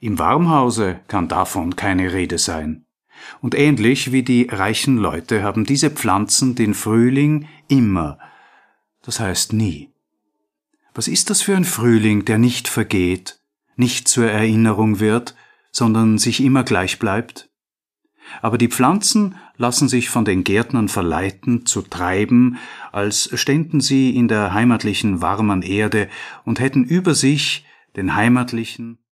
Im Warmhause kann davon keine Rede sein. Und ähnlich wie die reichen Leute haben diese Pflanzen den Frühling immer, das heißt nie. Was ist das für ein Frühling, der nicht vergeht, nicht zur Erinnerung wird, sondern sich immer gleich bleibt? Aber die Pflanzen lassen sich von den Gärtnern verleiten, zu treiben, als ständen sie in der heimatlichen warmen Erde und hätten über sich den heimatlichen,